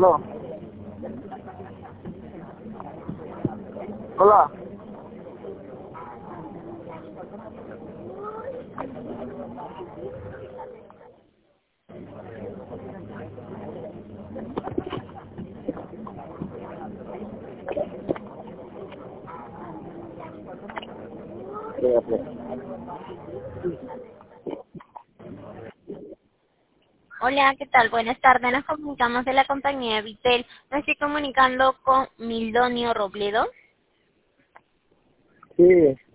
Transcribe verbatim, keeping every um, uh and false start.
No. Hola. Hola, ¿qué tal? Buenas tardes. Nos comunicamos de la compañía Vitel. Me estoy comunicando con Mildonio Robledo. Sí.